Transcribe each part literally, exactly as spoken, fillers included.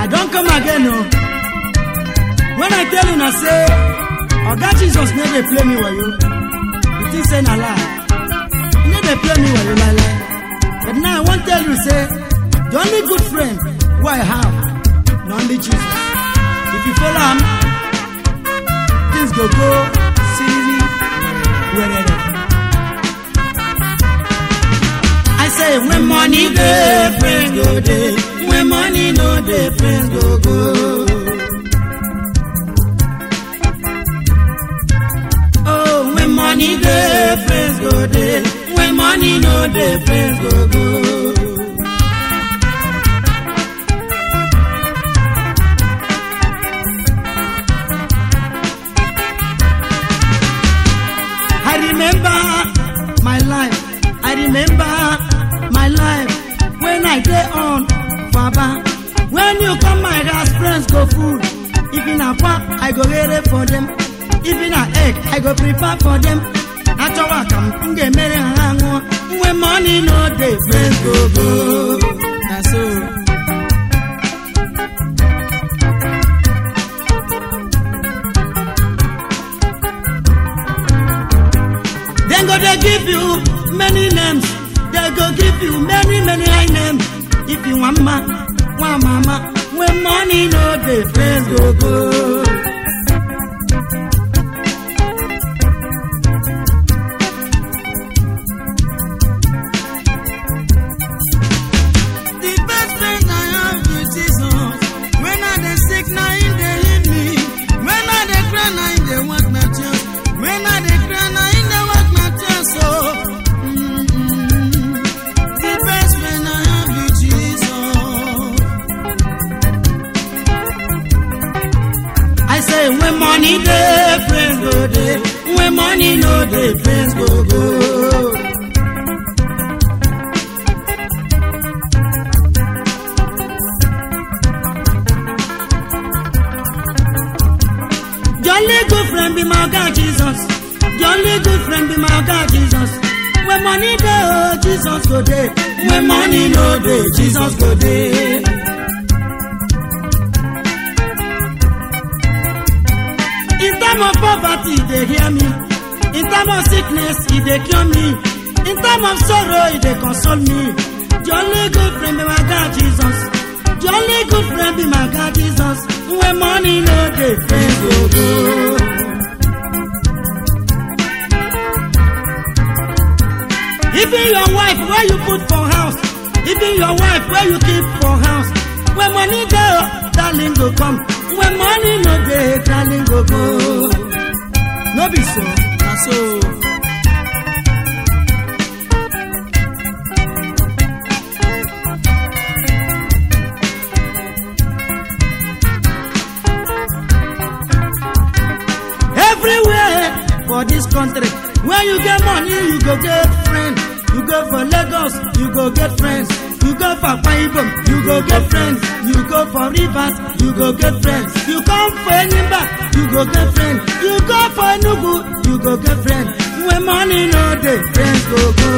don't come again, no. When I tell you, I say, oh God, Jesus never play me with you. You think say na lie? He never play me with you, lie, lie. But now I want to tell you, say, the only good friend who I have, not only Jesus. If you follow him, things go go, silly, wherever. I say, when money dey, friends go dey. When money no dey, friends go go. Oh, when money dey, friends go dey. When money no dey, friends go go. I remember my life. I remember my life when I dey on Baba. When you come my house, friends go food. If in a pop, I go ready for them. If in a egg, I go prepare for them. After I come, get married and hang on. When money no dey, friends go go. That's all. Then go they give you many names. They go give you many, many high names. If you want ma, want mama, when money no dey, friends go go. The best friend I have is Jesus. When I dey sick, now He dey heal me. When I dey cry, now He dey wash my tears. When I dey cry, now He dey wash my tears. So. When money dey, friends go dey. When money no dey, friends go go. The only good friend be my God Jesus. The only good friend be my God Jesus. When money dey, oh Jesus go dey. When money no dey, Jesus go dey. In time of poverty, they hear me. In time of sickness, He dey cure me. In time of sorrow, He dey console me. The only good friend be my God Jesus. The only good friend be my God Jesus. When money no dey, friends go go. Even your wife, where you put for house. Even your wife, where you keep for house. When money dey, darling go come. When money no dey, darling go go. No be so, na so. Everywhere for this country, when you get money, you go get friends. You go for Lagos, you go get friends. You go for Paibom, you go get friends. You go for Rivers, you go get friends. You come for Enimba, you go get friends. You go for Enugu, you go get friends. When money no dey, friends go go.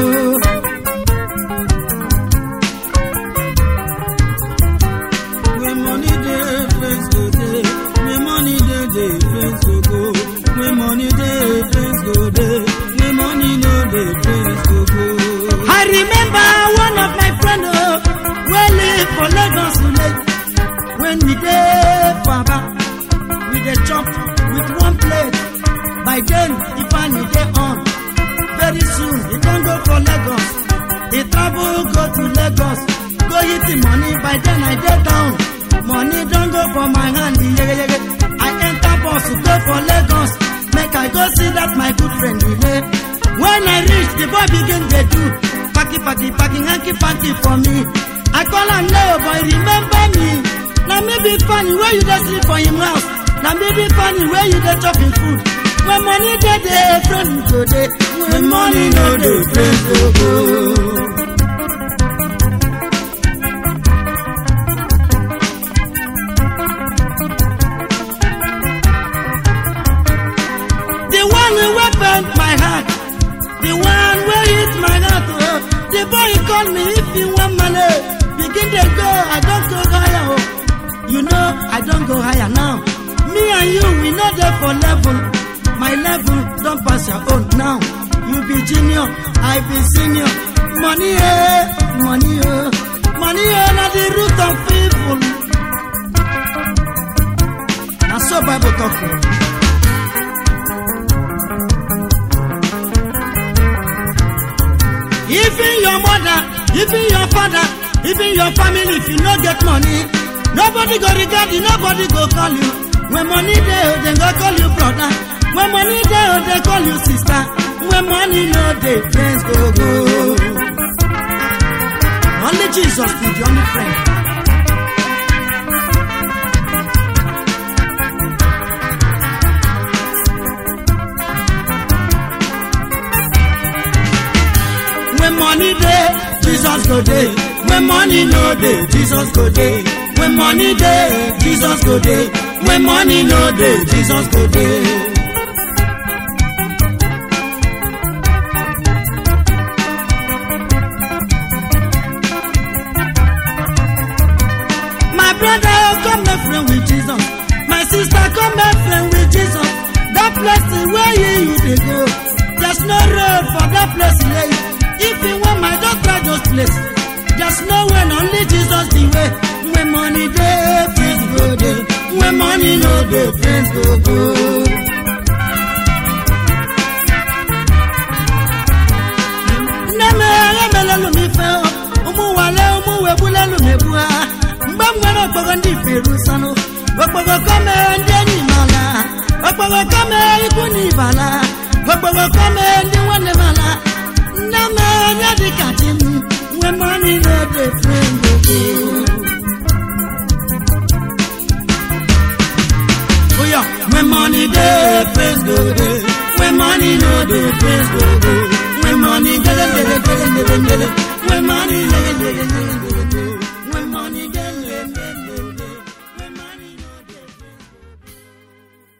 When money dey, friends go dey. When money dey, dey, friends go go. When money dey, friends go dey. When money no dey, friends go go. I remember one of my friends, oh, we live for Lagos Village. When we dey Baba, we dey chop with one plate. By then, if I need dey on, very soon he don go for Lagos. He travel go to Lagos, go hit the money. By then I dey down, money don go for my hand. Yeah, yeah, yeah. I enter bus to go for Lagos, make I go see that my good friend Ile. When I reach, the boy begin dey do packy packy packy hanky panky for me. I call am no, boy remember me. Now me be funny where you dey sleep for him house. Now me be funny where you dey chop him food. When money dey dey, friend go dey. When money no dey, friend go go. The one who weapon my heart, the one where hit my heart. Oh. The boy call me if you want money. Begin to go, I don't go higher. Oh. You higher now. Me and you, we know there for level. My level don't pass your own now. You be junior, I be senior. Money, eh, money, eh, money, eh, not the root of people. Now so Bible talking. Even your mother, even your father, even your family, if you no get money, nobody go regard you, nobody go call you. When money there, they go call you brother. When money there, they call you sister. When money no, they friends go go. Only Jesus is the only friend. When money there, Jesus go there. When money no there, Jesus go there. When money there, Jesus go there. When money no there, Jesus go there. My brother, come make friend with Jesus. My sister, come make friend with Jesus. That place where you, you dey go. There's no road for that place lay. If you want my doctor, just place. There's no way, only Jesus the way. When money there, friends go there. When money no there, friends go go. Neme emele lumi feo, umu wale umu webule lumi bua. Mbamwena bogondi feru sano. Wakbogo kame ndeni mala. Wakbogo kame ikuni bala. Wakbogo kame ndi wane mala. Neme nyadi katimu. When money no dey, friend go go. Oh yeah, when money dey, friends go go. When money no dey, friends go go. When money dey, dey dey dey dey